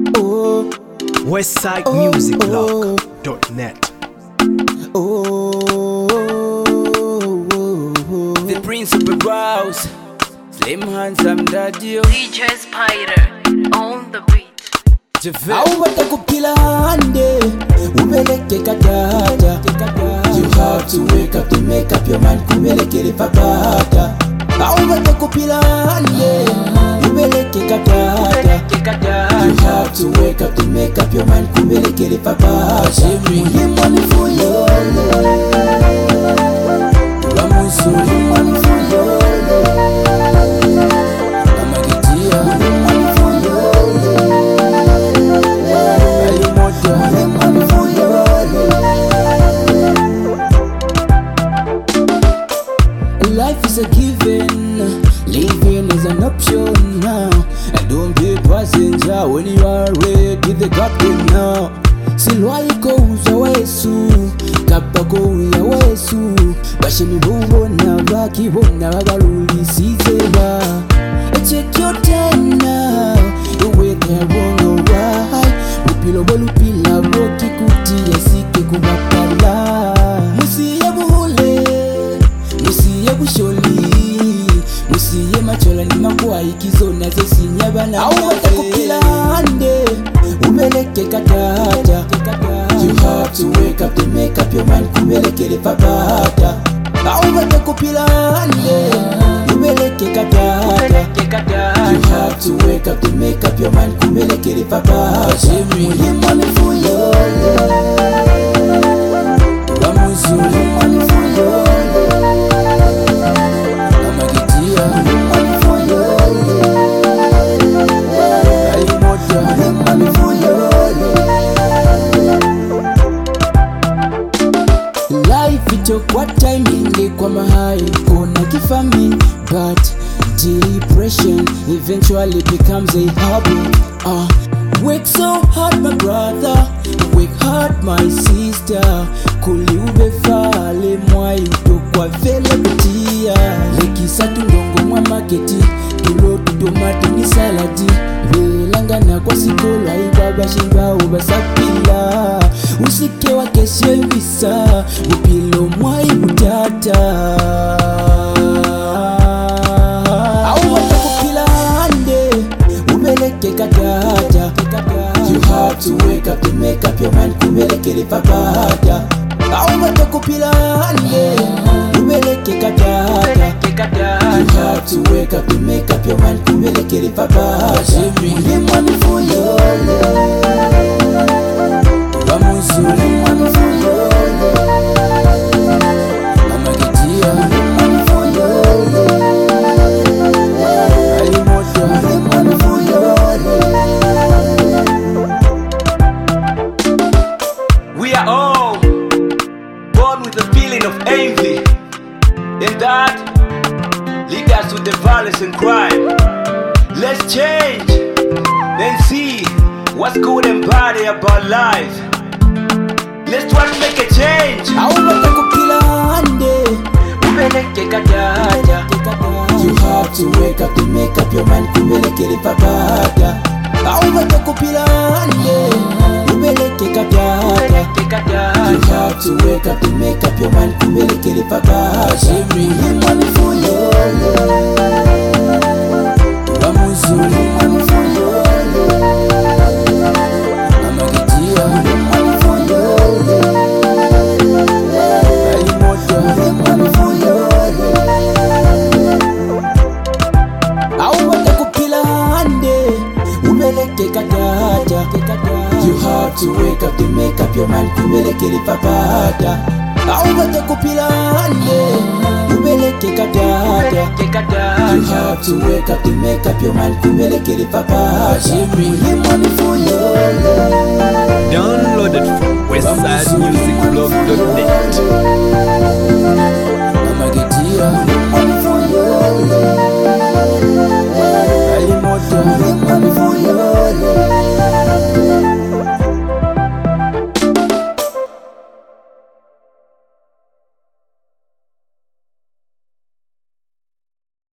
Oh, westsidemusicblog.net. The Principal Browse, Slim Handsome Daddy, DJ Spider on the beat. au watakupila hande ubeleke katata. You have to wake up to make up your mind kubeleke lipapata. Au watakupila hande ubeleke katata. You have to wake up to make up your mind kubeleke lipapata. Muhimu fuyole Ramusuri mani fuyole Amagitia mani fuyole mani fuyole. Life is a given, living is an option now. And don't be a passenger when you are ready, the captain now. Silwai kouza wesu, kapako ya wesu. Bashimi bubona, baki bona, bagaruli sizeba. Check your time now, you wait there wrong or right. Upilo bolupila, boki kuti ya sike kubakala. Musiye buhule, musiye busholi, musiye machola ni makuwa ikizona zesi nyabana. Au watakupila hande ubeleke katata. You have to wake up to make up your mind kubeleke lipapata. Au watakupila hande ubeleke katata. You have to wake up to make up your mind kubeleke lipapata. Muhimu ni fuyole Ramuzuri mani fuyole Amagitia mani fuyole Alimoja mani fuyole. Life itokwa timing kwa mahai kuna kifami, but depression eventually becomes a hobby. Work so hard my brother, work hard my sister. Kuliube fale mwai utokwa vele kutia. Lekisa tundongo mwa maketi, tulotu tomato ni saladi. Belangana kwa sikola ibaba shimba ubasapila. Usike wa kesyo ibisa, upilo mwai utata. Au watakupila hande ubeleke katata. You have to wake up to make up your mind kubeleke lipapata. Au watakupila hande ubeleke katata. You have to wake up to make up your mind kubeleke lipapata. Muhimu ni fuyole Ramuzuri mani fuyole Amagitia mani fuyole Alimoja mani fuyole. We are all born with a feeling of envy, and that leads us to the violence and crime. Let's change and see what's good and bad about life. Let's try to make a change. Au watakupila hande ubeleke katata. You have to wake up to make up your mind kubeleke lipapata. Au watakupila hande ubeleke katata. You have to wake up to make up your mind kubeleke lipapata. Muhimu ni fuyole Ramuzuri mani fuyole Amagitia mani fuyole Alimoja mani fuyole. Au watakupila hande ubeleke katata. You have to wake up to make up your mind kubeleke lipapata. Au watakupila hande ubeleke katata. You have to wake up to make up your mind kubeleke lipapata. Muhimu ni fuyole Downloaded from westsidemusicblog.net.